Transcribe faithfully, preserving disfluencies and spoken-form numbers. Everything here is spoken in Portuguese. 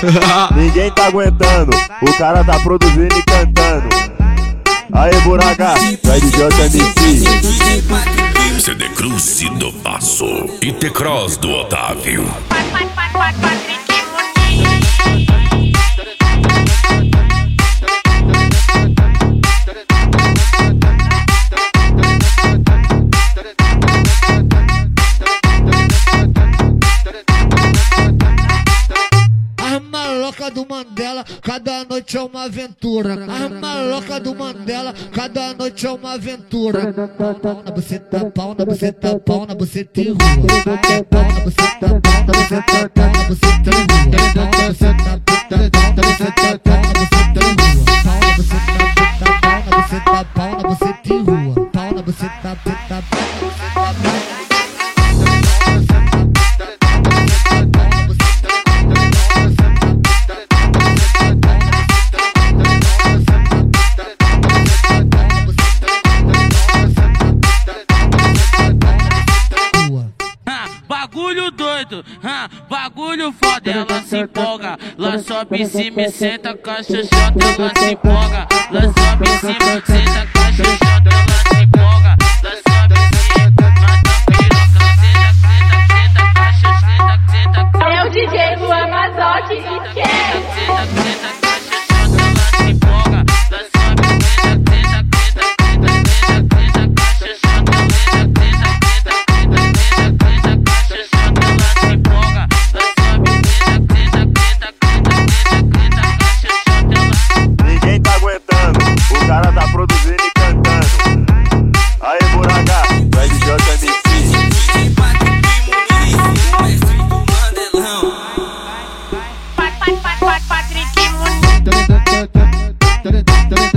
Ninguém tá aguentando, o cara tá produzindo e cantando. Aê, Buraca, vai de J M C. C D Cruz do Passo e T-Cross do Otávio. Do Mandela, cada noite é uma aventura. A maloca do Mandela, cada noite é uma aventura. Pau na buceta, pau na buceta, pau na buceta e rua. Pau na buceta, pau na buceta, pau na buceta e rua. Pau na buceta, pau na buceta, pau na buceta e rua. Pau na buceta, pau na buceta, pau na buceta e rua. Pau na buceta, peta, pau na buceta. Bagulho doido, ah, bagulho foda, ela se empolga. Lá sobe em cima e senta com a xoxota, ela se empolga. Lá sobe em cima e senta com a xoxota, ela se empolga. Lá sobe em cima, mata piroca, senta, senta, senta com a xoxota, senta, senta. É o D J do Amazote e quer. Senta, senta com a xoxota, ela se empolga. Lá sobe, senta, senta, senta, senta, senta, senta com a xoxota, senta, senta, senta, senta, senta, senta. Ninguém tá aguentando, o cara tá produzindo e cantando. Aê, Buraca, vai de J M C. Patrick Muniz.